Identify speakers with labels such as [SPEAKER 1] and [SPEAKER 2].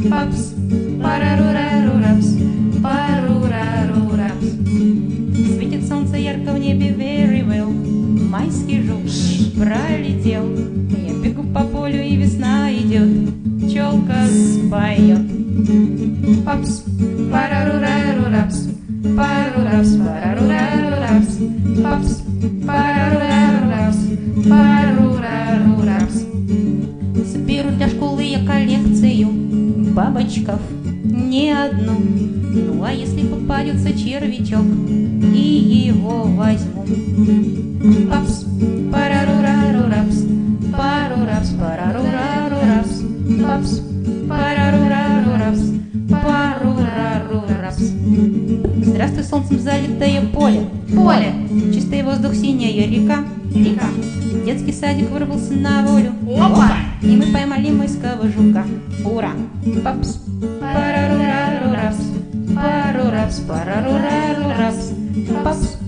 [SPEAKER 1] папс, парарурарурапс, парурарурапс. Светит солнце ярко в небе, very well. Майский жук пролетел. Я бегу по полю, и весна идет. Пчелка споет. Папс, парарурарурапс, парурапс, парарурарурапс, папс, парарурарурапс, парурарурапс. Соберу для школы я коллекцию бабочков, не одну. Ну а если попадется червячок, и его возьму. Папс, парарурарурапс, парурапс, парарурарурапс, папс, парарурарурапс, парурарурапс. Здравствуй, солнцем залитое поле, поле, чистый воздух, синяя река, река. Детский садик вырвался на волю, опа! И мы поймали майского жука, ура! Папс, парарурарурапс, парурапс, парарурарурапс, папс,